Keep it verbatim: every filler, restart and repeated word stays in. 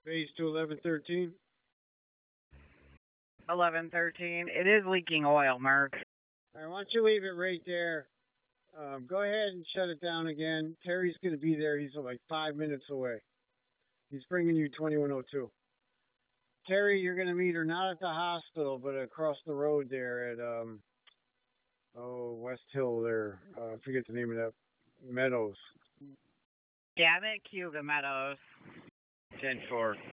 Base to eleven thirteen. eleven thirteen. It is leaking oil, Mark. All right, why don't you leave it right there? Um, go ahead and shut it down again. Terry's going to be there. He's like five minutes away. He's bringing you twenty-one oh two. Terry, you're going to meet her not at the hospital, but across the road there at um oh West Hill there. Uh, I forget the name of that Meadows. Yeah, I'm at Cuba Meadows. ten four.